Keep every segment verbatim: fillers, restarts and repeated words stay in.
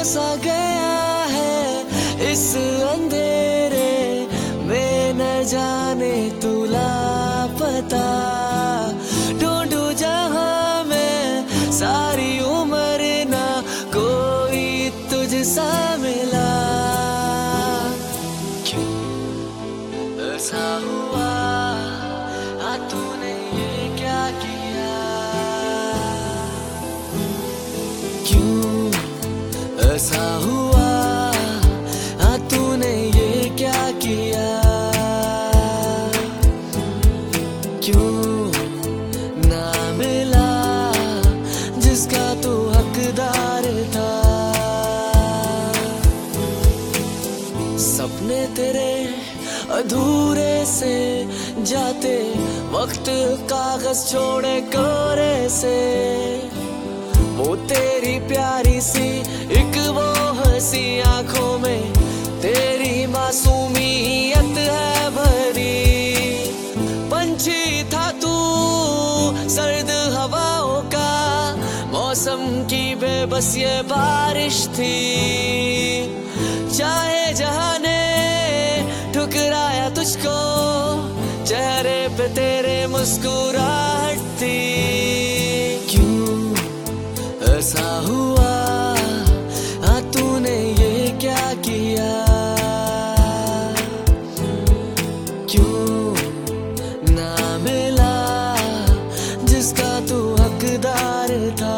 सा गया है इस अंधेरे में, न जाने तू लापता। ढूंढू जहां मैं सारी उम्र, ना कोई तुझसा मिला। क्यों ऐसा हुआ, आ तूने ये क्या किया? क्यों ऐसा हुआ, आ तूने ये क्या किया? क्यों ना मिला जिसका तू हकदार था? सपने तेरे अधूरे से जाते वक्त कागज छोड़े कोरे से। वो तेरी प्यारी सी एक वो हंसी आंखों में, तेरी मासूमियत है भरी। पंछी था तू सर्द हवाओं का, मौसम की बेबस ये बारिश थी। चाहे जहां ने ठुकराया तुझको, चेहरे पे तेरे मुस्कुराहट थी। क्यों ऐसा हुआ, आ तूने ये क्या किया? क्यों ना मिला जिसका तू हकदार था?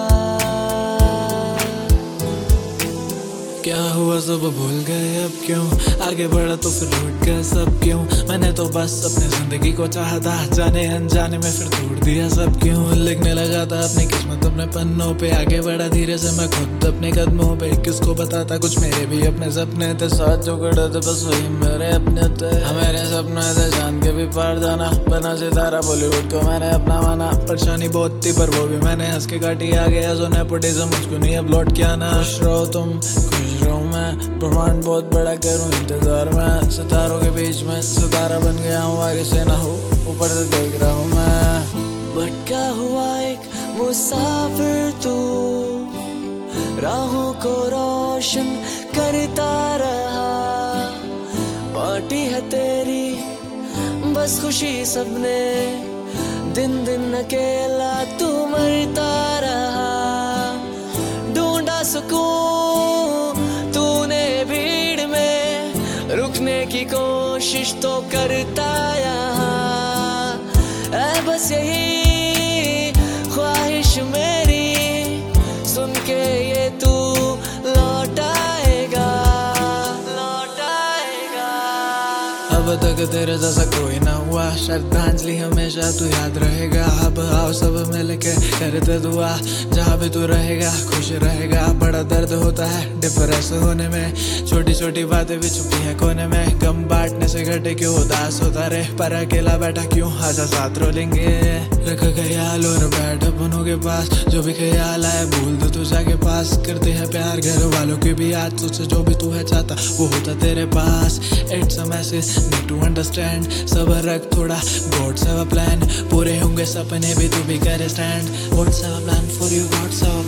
क्या हुआ सब भूल गए अब क्यों? आगे बढ़ा तो फिर लौट गए सब क्यों? मैंने तो बस अपनी जिंदगी को चाहता, जाने अनजाने में फिर तोड़ दिया सब क्यों? लिखने लगा था अपनी किस्मत अपने पन्नों पे, आगे बढ़ा धीरे से मैं खुद अपने कदमों पे। किसको बताता कुछ मेरे भी अपने सपने थे, साथ जो खड़े थे बस वही मेरे अपने थे। हमारे सपने थे जान के भी पार जाना, बना सितारा बॉलीवुड को मैंने अपना माना। परेशानी बहुत थी पर वो भी मैंने हंस के काटी। आ गया जो नेपोटिज्म मुझको नहीं अब लौट के आना। खुश रहो तुम खुश रहो मैं, ब्रह्मांड बहुत बड़ा करूं इंतजार में। सितारों के बीच में सितारा बन गया हूँ, आगे से ना हो ऊपर से देख रहा हूँ मैं। भटका हुआ एक मुसाफिर तू, राहों को रोशन करता रहा। पार्टी है तेरी बस खुशी सबने, दिन दिन अकेला तू मरता रहा। ढूंढा सुकून तूने भीड़ में, रुकने की कोशिश तो करता यहाँ। ऐ बस यही ख्वाहिश मेरी, सुन के ये तू लौट आएगा, लौट आएगा। अब तक तेरे जैसा कोई ना हुआ, श्रद्धांजलि हमेशा तू याद रहेगा। अब आओ सब मिलके करते दुआ, जहाँ भी तू रहेगा खुश रहेगा। बड़ा दर्द होता है डिप्रेस होने में, छोटी छोटी बातें भी छुपी है कोने में। गम बांटने से घटे क्यों उदास होता रे, पर अकेला बैठा क्यों, आजा साथ रोलेंगे। रख ख्याल और बैठ अपनों के पास, जो भी ख्याल आए भूल दो तू जाके पास। करते हैं प्यार घर वालों की भी याद, तुझसे जो भी तू है चाहता वो होता तेरे पास। It's a message need to understand, सबर रख थोड़ा गॉड्स हैव अ प्लान। पूरे होंगे सपने भी तू भी करे stand, what's have a plan for you, what's have